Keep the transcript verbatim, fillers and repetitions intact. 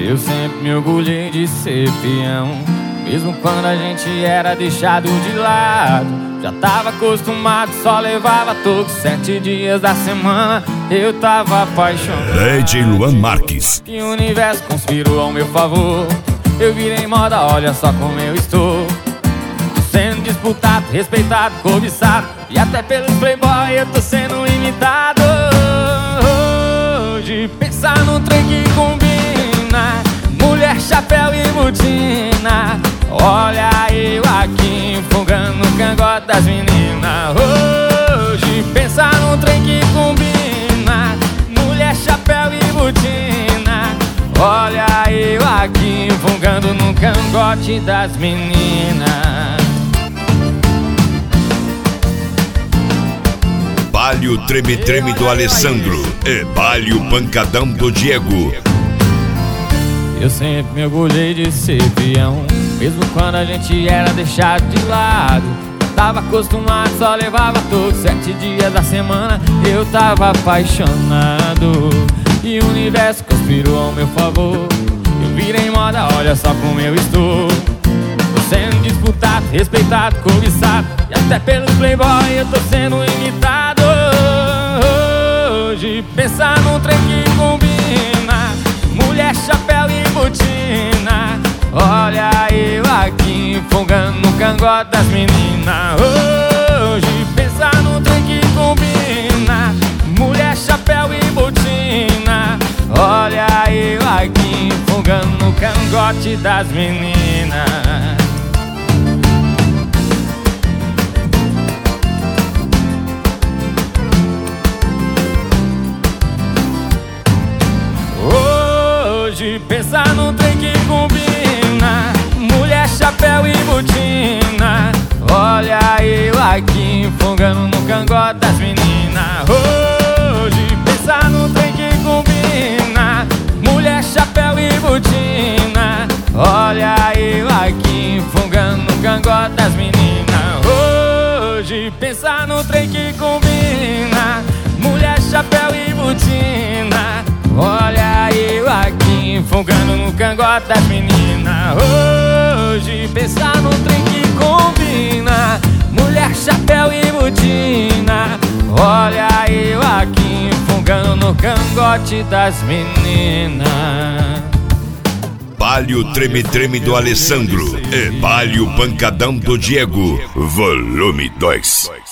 Eu sempre me orgulhei de ser peão, mesmo quando a gente era deixado de lado. Já tava acostumado, só levava todos sete dias da semana. Eu tava apaixonado. D J Luan Marques. E o universo conspirou ao meu favor. Eu virei moda, olha só como eu estou. Tô sendo disputado, respeitado, cobiçado, e até pelos playboy eu tô sendo imitado. Hoje pensar num trem que combina, mulher, chapéu e botina. Olha eu aqui enfogando no cangote das meninas. Hoje pensar num trem que combina, mulher, chapéu e botina. Olha eu aqui enfogando no cangote das meninas. Baile Treme Treme do Alessandro e Baile Pancadão do Diego. Eu sempre me orgulhei de ser peão, mesmo quando a gente era deixado de lado. Tava acostumado, só levava todos sete dias da semana. Eu tava apaixonado e o universo conspirou ao meu favor. Eu virei moda, olha só como eu estou. Tô sendo disputado, respeitado, cobiçado, e até pelos playboy eu tô sendo imitado. Hoje pensar num trem que combina, mulher, chapéu e botina. Olha eu aqui enfogando no cangote das meninas. Hoje pensar num trem que combina, mulher, chapéu e botina. Olha eu aqui enfogando no cangote das meninas. Hoje pensar num trem que combina, mulher, chapéu e botina. Olha eu aqui enfogando no cangote das meninas. Hoje pensar num trem que combina, mulher, chapéu e botina. Olha eu aqui enfogando no cangote das meninas. Hoje pensar num trem que combina, mulher, chapéu e botina. Olha eu aqui enfogando no cangote das meninas. Hoje pensar num trem que combina, mulher, chapéu e botina. Olha eu aqui enfogando no cangote das meninas. Baile Treme Treme do Alessandro e Baile Pancadão do Diego, volume dois.